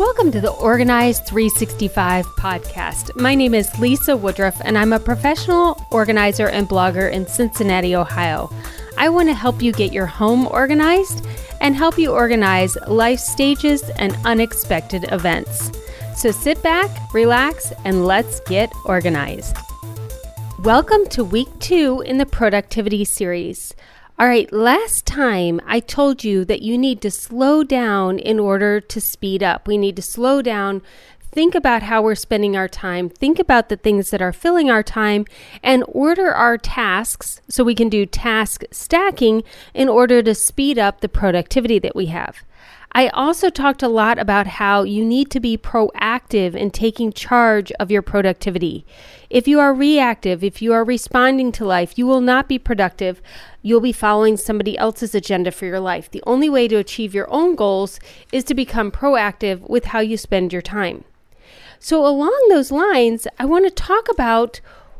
Welcome to the Organized 365 podcast. My name is Lisa Woodruff, and I'm a professional organizer and blogger in Cincinnati, Ohio. I want to help you get your home organized and help you organize life stages and unexpected events. So sit back, relax, and let's get organized. Welcome to week 2 in the productivity series. All right, last time I told you that you need to slow down in order to speed up. We need to slow down, think about how we're spending our time, think about the things that are filling our time, and order our tasks so we can do task stacking in order to speed up the productivity that we have. I also talked a lot about how you need to be proactive in taking charge of your productivity. If you are reactive, if you are responding to life, you will not be productive. You'll be following somebody else's agenda for your life. The only way to achieve your own goals is to become proactive with how you spend your time. So along those lines, I want to talk about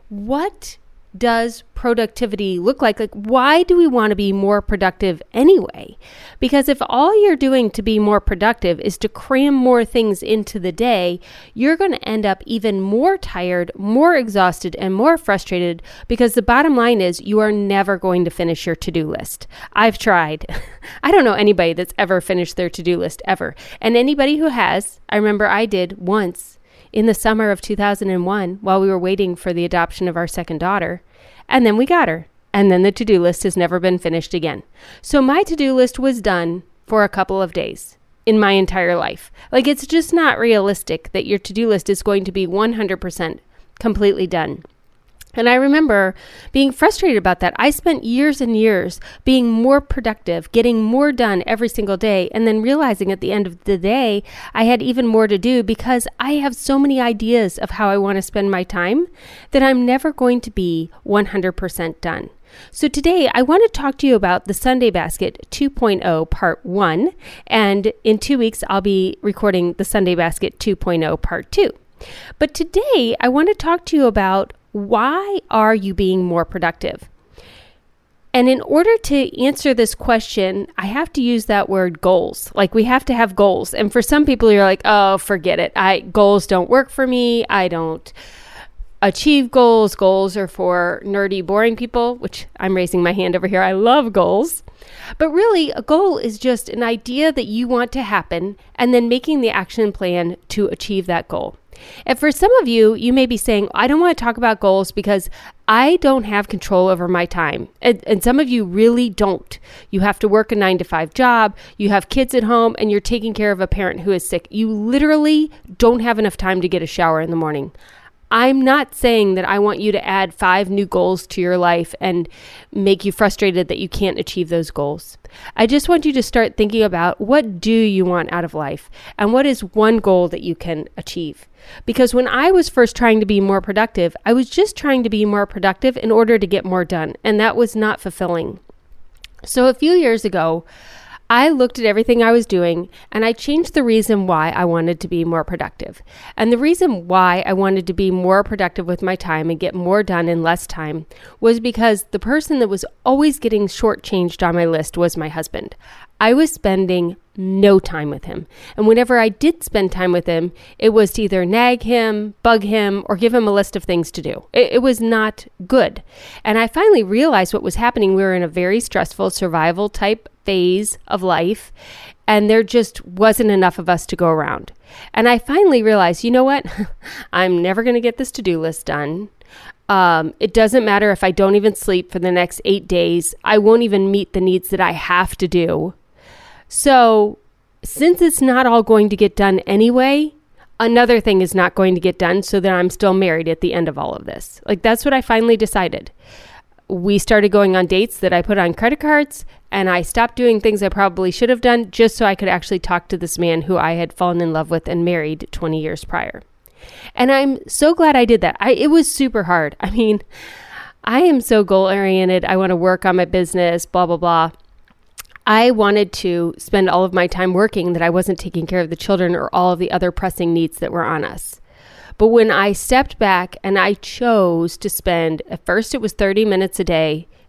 what does productivity look like? Like, why do we want to be more productive anyway? Because if all you're doing to be more productive is to cram more things into the day, you're going to end up even more tired, more exhausted, and more frustrated, because the bottom line is you are never going to finish your to-do list. I've tried. I don't know anybody that's ever finished their to-do list ever. And anybody who has, I remember I did once in the summer of 2001 while we were waiting for the adoption of our second daughter. And then we got her. And then the to-do list has never been finished again. So my to-do list was done for a couple of days in my entire life. Like, it's just not realistic that your to-do list is going to be 100% completely done. And I remember being frustrated about that. I spent years and years being more productive, getting more done every single day, and then realizing at the end of the day, I had even more to do because I have so many ideas of how I want to spend my time that I'm never going to be 100% done. So today, I want to talk to you about the Sunday Basket 2.0 Part 1, and in 2 weeks, I'll be recording the Sunday Basket 2.0 Part 2. But today, I want to talk to you about why are you being more productive? And in order to answer this question, I have to use that word goals. Like, we have to have goals. And for some people, you're like, oh, forget it. Goals don't work for me. I don't achieve goals. Goals are for nerdy, boring people, which I'm raising my hand over here. I love goals. But really, a goal is just an idea that you want to happen and then making the action plan to achieve that goal. And for some of you, you may be saying, I don't want to talk about goals because I don't have control over my time. And some of you really don't. You have to work a 9-to-5 job, you have kids at home, and you're taking care of a parent who is sick. You literally don't have enough time to get a shower in the morning. I'm not saying that I want you to add 5 new goals to your life and make you frustrated that you can't achieve those goals. I just want you to start thinking about, what do you want out of life? And what is one goal that you can achieve? Because when I was first trying to be more productive, I was just trying to be more productive in order to get more done. And that was not fulfilling. So a few years ago, I looked at everything I was doing and I changed the reason why I wanted to be more productive. And the reason why I wanted to be more productive with my time and get more done in less time was because the person that was always getting shortchanged on my list was my husband. I was spending no time with him. And whenever I did spend time with him, it was to either nag him, bug him, or give him a list of things to do. It was not good. And I finally realized what was happening. We were in a very stressful survival type phase of life, and there just wasn't enough of us to go around. And I finally realized, you know what? I'm never going to get this to-do list done. It doesn't matter if I don't even sleep for the next 8 days. I won't even meet the needs that I have to do. So since it's not all going to get done anyway, another thing is not going to get done so that I'm still married at the end of all of this. Like, that's what I finally decided. We started going on dates that I put on credit cards, and I stopped doing things I probably should have done just so I could actually talk to this man who I had fallen in love with and married 20 years prior. And I'm so glad I did that. It was super hard. I mean, I am so goal-oriented. I want to work on my business, blah, blah, blah. I wanted to spend all of my time working that I wasn't taking care of the children or all of the other pressing needs that were on us. But when I stepped back and I chose to spend, at first it was 30 minutes a day,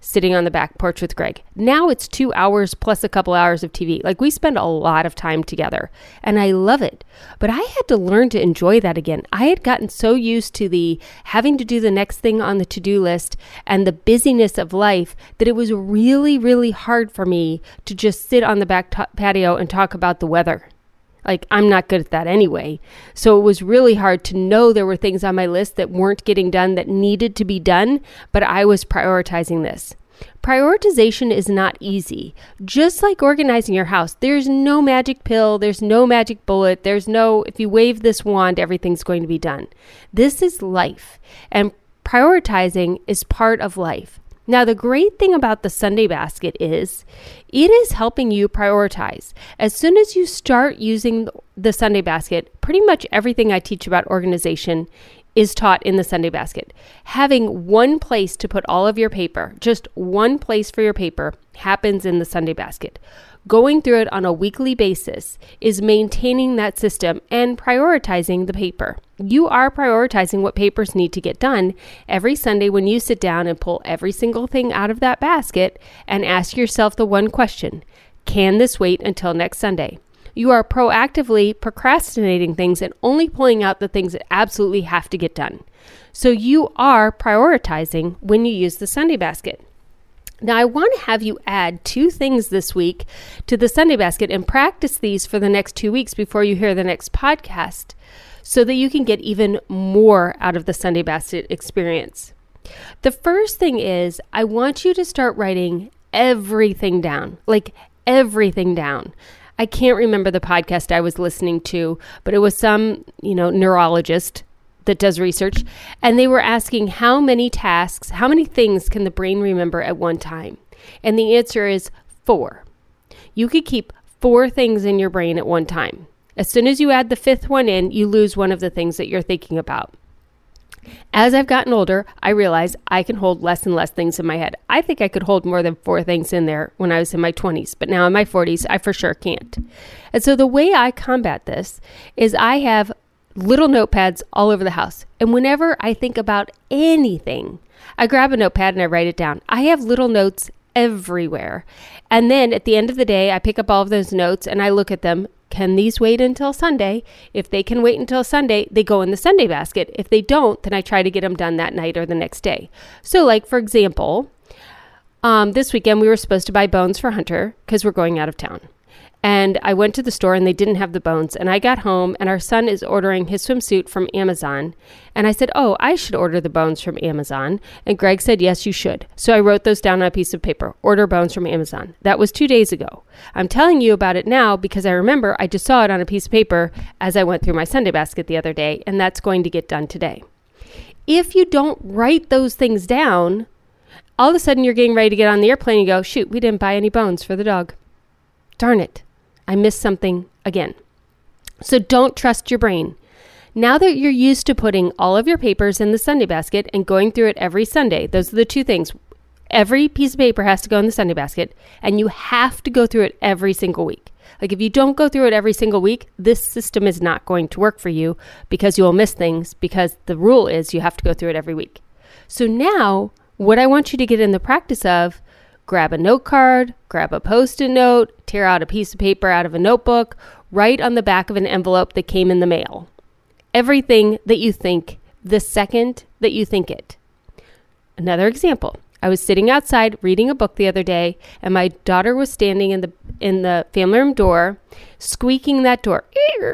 sitting on the back porch with Greg. Now it's 2 hours plus a couple hours of TV. Like, we spend a lot of time together and I love it. But I had to learn to enjoy that again. I had gotten so used to the having to do the next thing on the to-do list and the busyness of life that it was really, really hard for me to just sit on the back patio and talk about the weather. Like, I'm not good at that anyway. So it was really hard to know there were things on my list that weren't getting done that needed to be done, but I was prioritizing this. Prioritization is not easy. Just like organizing your house, there's no magic pill, there's no magic bullet, there's no, if you wave this wand, everything's going to be done. This is life, and prioritizing is part of life. Now, the great thing about the Sunday basket is it is helping you prioritize. As soon as you start using the Sunday basket, pretty much everything I teach about organization is taught in the Sunday basket. Having one place to put all of your paper, just one place for your paper, happens in the Sunday basket. Going through it on a weekly basis is maintaining that system and prioritizing the paper. You are prioritizing what papers need to get done every Sunday when you sit down and pull every single thing out of that basket and ask yourself the one question: can this wait until next Sunday? You are proactively procrastinating things and only pulling out the things that absolutely have to get done. So you are prioritizing when you use the Sunday basket. Now, I want to have you add 2 things this week to the Sunday basket and practice these for the next 2 weeks before you hear the next podcast so that you can get even more out of the Sunday basket experience. The first thing is I want you to start writing everything down, like everything down. I can't remember the podcast I was listening to, but it was some, neurologist that does research, and they were asking how many tasks, how many things can the brain remember at one time? And the answer is 4. You could keep 4 things in your brain at one time. As soon as you add the 5th one in, you lose one of the things that you're thinking about. As I've gotten older, I realize I can hold less and less things in my head. I think I could hold more than 4 things in there when I was in my 20s, but now in my 40s, I for sure can't. And so the way I combat this is I have little notepads all over the house. And whenever I think about anything, I grab a notepad and I write it down. I have little notes everywhere. And then at the end of the day, I pick up all of those notes and I look at them. Can these wait until Sunday? If they can wait until Sunday, they go in the Sunday basket. If they don't, then I try to get them done that night or the next day. So like, for example, this weekend we were supposed to buy bones for Hunter because we're going out of town. And I went to the store and they didn't have the bones. And I got home and our son is ordering his swimsuit from Amazon. And I said, oh, I should order the bones from Amazon. And Greg said, yes, you should. So I wrote those down on a piece of paper. Order bones from Amazon. That was 2 days ago. I'm telling you about it now because I remember I just saw it on a piece of paper as I went through my Sunday basket the other day. And that's going to get done today. If you don't write those things down, all of a sudden you're getting ready to get on the airplane and you go, shoot, we didn't buy any bones for the dog. Darn it. I missed something again. So don't trust your brain. Now that you're used to putting all of your papers in the Sunday basket and going through it every Sunday, those are the 2 things. Every piece of paper has to go in the Sunday basket, and you have to go through it every single week. Like, if you don't go through it every single week, this system is not going to work for you because you'll miss things, because the rule is you have to go through it every week. So now what I want you to get in the practice of: grab a note card, grab a Post-it note, tear out a piece of paper out of a notebook, write on the back of an envelope that came in the mail. Everything that you think the second that you think it. Another example. I was sitting outside reading a book the other day, and my daughter was standing in the family room door, squeaking that door.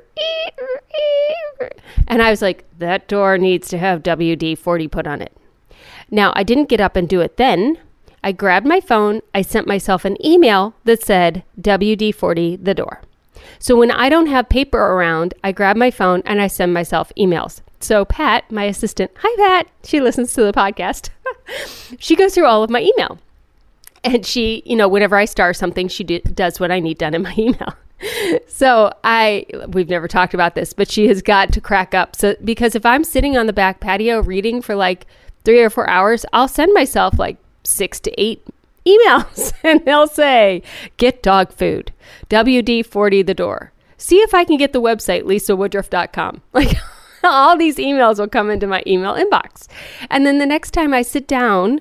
And I was like, that door needs to have WD-40 put on it. Now, I didn't get up and do it then. I grabbed my phone, I sent myself an email that said WD-40 the door. So when I don't have paper around, I grab my phone and I send myself emails. So Pat, my assistant, hi Pat, she listens to the podcast. She goes through all of my email. And she, whenever I star something, she does what I need done in my email. So we've never talked about this, but she has got to crack up. So because if I'm sitting on the back patio reading for like 3 or 4 hours, I'll send myself like 6 to 8 emails and they'll say, get dog food, WD-40 the door. See if I can get the website, lisawoodruff.com. Like, all these emails will come into my email inbox. And then the next time I sit down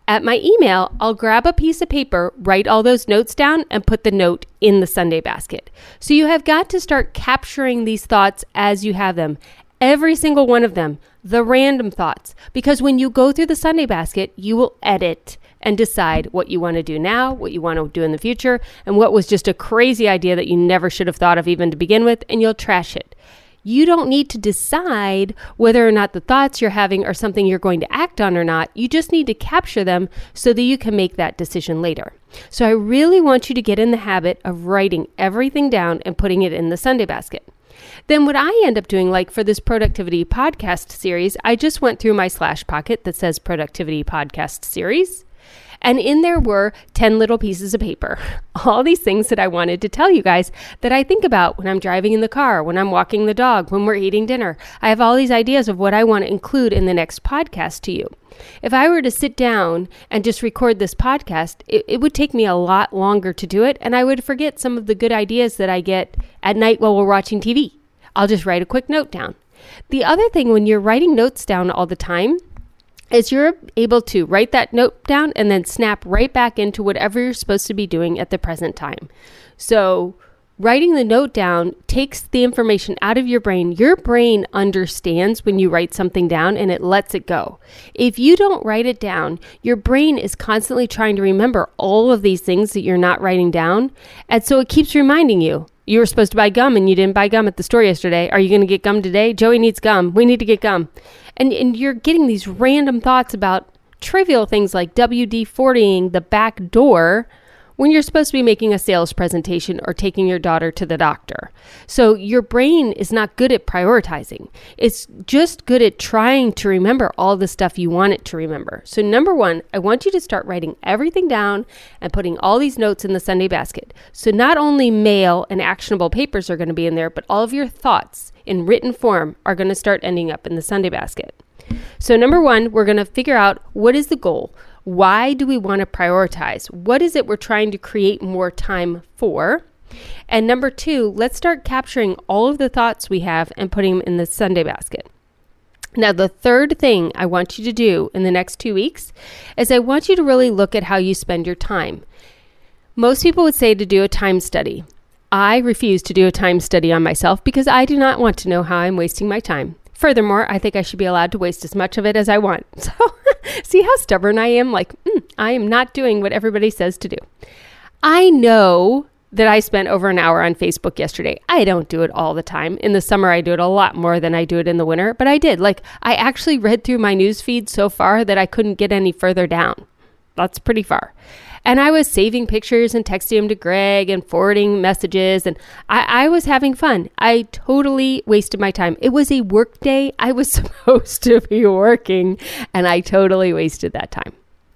At my email, I'll grab a piece of paper, write all those notes down, and put the note in the Sunday basket. So you have got to start capturing these thoughts as you have them. Every single one of them, the random thoughts. Because when you go through the Sunday basket, you will edit and decide what you want to do now, what you want to do in the future, and what was just a crazy idea that you never should have thought of even to begin with, and you'll trash it. You don't need to decide whether or not the thoughts you're having are something you're going to act on or not. You just need to capture them so that you can make that decision later. So I really want you to get in the habit of writing everything down and putting it in the Sunday basket. Then what I end up doing, like for this productivity podcast series, I just went through my Slash pocket that says productivity podcast series. And in there were 10 little pieces of paper, all these things that I wanted to tell you guys that I think about when I'm driving in the car, when I'm walking the dog, when we're eating dinner. I have all these ideas of what I want to include in the next podcast to you. If I were to sit down and just record this podcast, it would take me a lot longer to do it, and I would forget some of the good ideas that I get at night while we're watching TV. I'll just write a quick note down. The other thing when you're writing notes down all the time is you're able to write that note down and then snap right back into whatever you're supposed to be doing at the present time. So writing the note down takes the information out of your brain. Your brain understands when you write something down and it lets it go. If you don't write it down, your brain is constantly trying to remember all of these things that you're not writing down. And so it keeps reminding you. You were supposed to buy gum and you didn't buy gum at the store yesterday. Are you going to get gum today? Joey needs gum. We need to get gum. And you're getting these random thoughts about trivial things like WD-40ing the back door when you're supposed to be making a sales presentation or taking your daughter to the doctor. So your brain is not good at prioritizing. It's just good at trying to remember all the stuff you want it to remember. So number one, I want you to start writing everything down and putting all these notes in the Sunday basket. So not only mail and actionable papers are going to be in there, but all of your thoughts in written form are going to start ending up in the Sunday basket. So number one, we're going to figure out what is the goal. Why do we want to prioritize? What is it we're trying to create more time for? And number two, let's start capturing all of the thoughts we have and putting them in the Sunday basket. Now, the third thing I want you to do in the next 2 weeks is I want you to really look at how you spend your time. Most people would say to do a time study. I refuse to do a time study on myself because I do not want to know how I'm wasting my time. Furthermore, I think I should be allowed to waste as much of it as I want. So see how stubborn I am? Like, I am not doing what everybody says to do. I know that I spent over an hour on Facebook yesterday. I don't do it all the time. In the summer, I do it a lot more than I do it in the winter, but I did. Like, I actually read through my news feed so far that I couldn't get any further down. That's pretty far. And I was saving pictures and texting them to Greg and forwarding messages. And I was having fun. I totally wasted my time. It was a work day. I was supposed to be working and I totally wasted that time.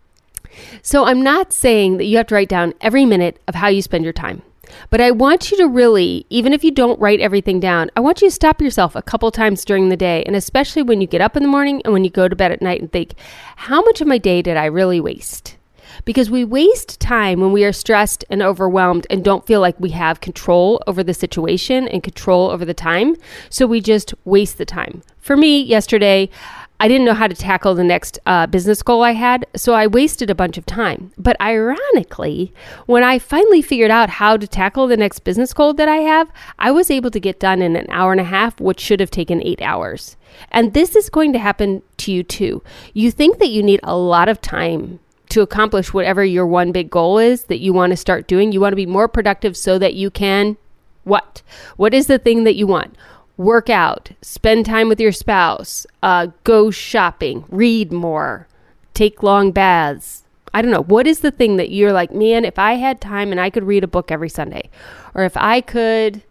So I'm not saying that you have to write down every minute of how you spend your time. But I want you to really, even if you don't write everything down, I want you to stop yourself a couple times during the day. And especially when you get up in the morning and when you go to bed at night and think, how much of my day did I really waste? Because we waste time when we are stressed and overwhelmed and don't feel like we have control over the situation and control over the time. So we just waste the time. For me, yesterday, I didn't know how to tackle the next business goal I had, so I wasted a bunch of time. But ironically, when I finally figured out how to tackle the next business goal that I have, I was able to get done in an hour and a half, which should have taken 8 hours. And this is going to happen to you too. You think that you need a lot of time to accomplish whatever your one big goal is that you want to start doing. You want to be more productive so that you can what? What is the thing that you want? Work out, spend time with your spouse, go shopping, read more, take long baths. I don't know. What is the thing that you're like, man, if I had time and I could read a book every Sunday, or if I could,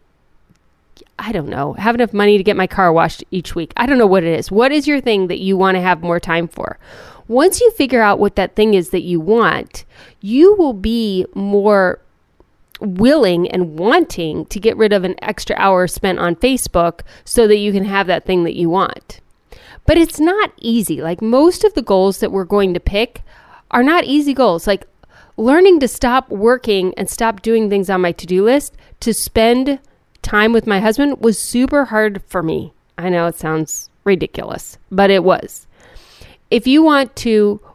I don't know, have enough money to get my car washed each week. I don't know what it is. What is your thing that you want to have more time for? Once you figure out what that thing is that you want, you will be more willing and wanting to get rid of an extra hour spent on Facebook so that you can have that thing that you want. But it's not easy. Like most of the goals that we're going to pick are not easy goals. Like learning to stop working and stop doing things on my to-do list to spend time with my husband was super hard for me. I know it sounds ridiculous, but it was. If you want to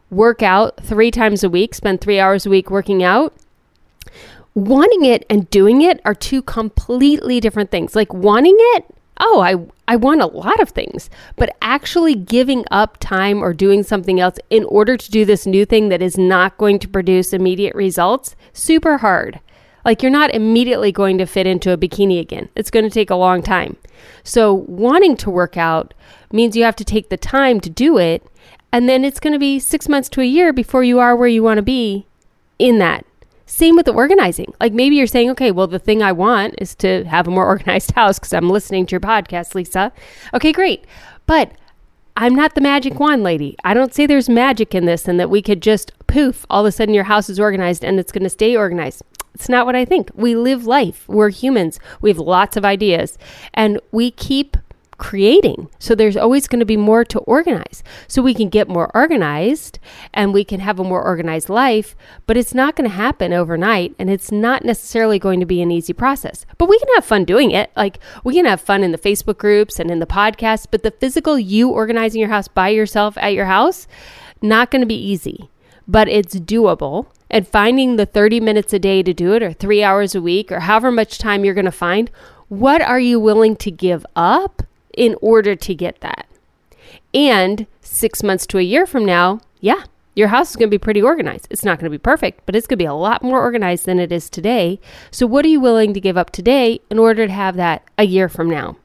work out 3 times a week, spend 3 hours a week working out. Wanting it and doing it are two completely different things. Like wanting it, I want a lot of things, but actually giving up time or doing something else in order to do this new thing that is not going to produce immediate results, super hard. Like you're not immediately going to fit into a bikini again. It's going to take a long time. So wanting to work out means you have to take the time to do it. And then it's going to be 6 months to a year before you are where you want to be in that. Same with the organizing. Like maybe you're saying, okay, well, the thing I want is to have a more organized house because I'm listening to your podcast, Lisa. Okay, great. But I'm not the magic wand lady. I don't say there's magic in this and that we could just poof, all of a sudden your house is organized and it's going to stay organized. It's not what I think. We live life. We're humans. We have lots of ideas and we keep creating. So there's always going to be more to organize. So we can get more organized and we can have a more organized life, but it's not going to happen overnight and it's not necessarily going to be an easy process. But we can have fun doing it. Like we can have fun in the Facebook groups and in the podcast, but the physical you organizing your house by yourself at your house, not going to be easy, but it's doable. And finding the 30 minutes a day to do it or 3 hours a week or however much time you're going to find, what are you willing to give up in order to get that? And 6 months to a year from now, your house is going to be pretty organized. It's not going to be perfect, but it's going to be a lot more organized than it is today. So what are you willing to give up today in order to have that a year from now?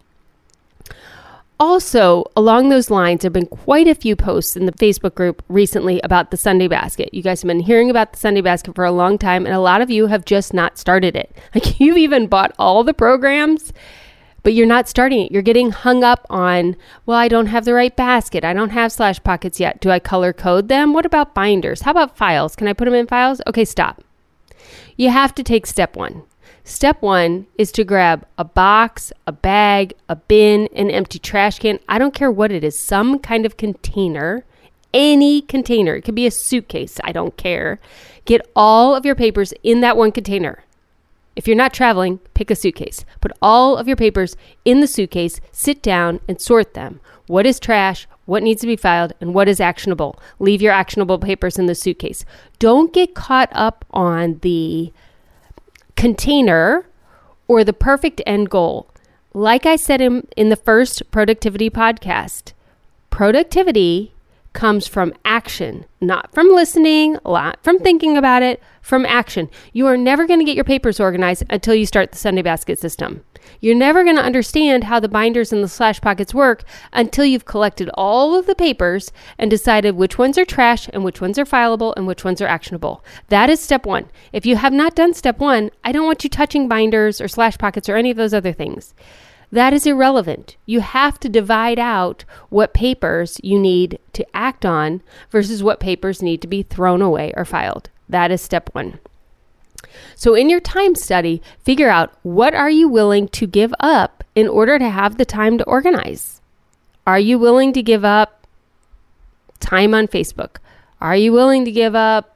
Also, along those lines, there have been quite a few posts in the Facebook group recently about the Sunday Basket. You guys have been hearing about the Sunday Basket for a long time, and a lot of you have just not started it. Like you've even bought all the programs, but you're not starting it. You're getting hung up on, well, I don't have the right basket. I don't have slash pockets yet. Do I color code them? What about binders? How about files? Can I put them in files? Okay, stop. You have to take step 1. Step 1 is to grab a box, a bag, a bin, an empty trash can. I don't care what it is, some kind of container, any container. It could be a suitcase. I don't care. Get all of your papers in that one container. If you're not traveling, pick a suitcase. Put all of your papers in the suitcase, sit down and sort them. What is trash? What needs to be filed? And what is actionable? Leave your actionable papers in the suitcase. Don't get caught up on the container or the perfect end goal. Like I said in the first productivity podcast, productivity comes from action, not from listening, not from thinking about it, from action. You are never going to get your papers organized until you start the Sunday Basket system. You're never going to understand how the binders and the slash pockets work until you've collected all of the papers and decided which ones are trash and which ones are fileable and which ones are actionable. That is step 1. If you have not done step 1, I don't want you touching binders or slash pockets or any of those other things. That is irrelevant. You have to divide out what papers you need to act on versus what papers need to be thrown away or filed. That is step 1. So in your time study, figure out what are you willing to give up in order to have the time to organize. Are you willing to give up time on Facebook? Are you willing to give up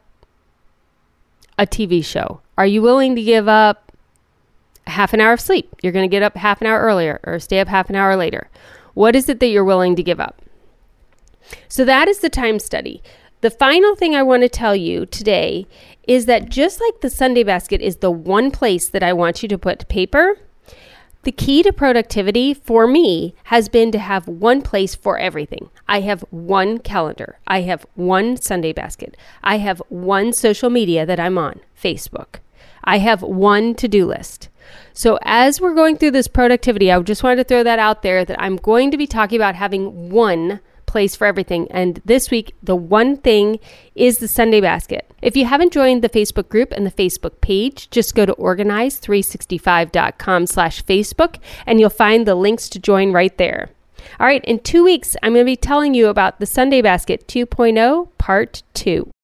a TV show? Are you willing to give up half an hour of sleep? You're going to get up half an hour earlier or stay up half an hour later. What is it that you're willing to give up? So that is the time study. The final thing I want to tell you today is that just like the Sunday Basket is the one place that I want you to put paper, the key to productivity for me has been to have one place for everything. I have one calendar. I have one Sunday Basket. I have one social media that I'm on, Facebook. I have one to-do list. So as we're going through this productivity, I just wanted to throw that out there that I'm going to be talking about having one place for everything. And this week, the one thing is the Sunday Basket. If you haven't joined the Facebook group and the Facebook page, just go to organize365.com/Facebook and you'll find the links to join right there. All right, in 2 weeks, I'm going to be telling you about the Sunday Basket 2.0 Part 2.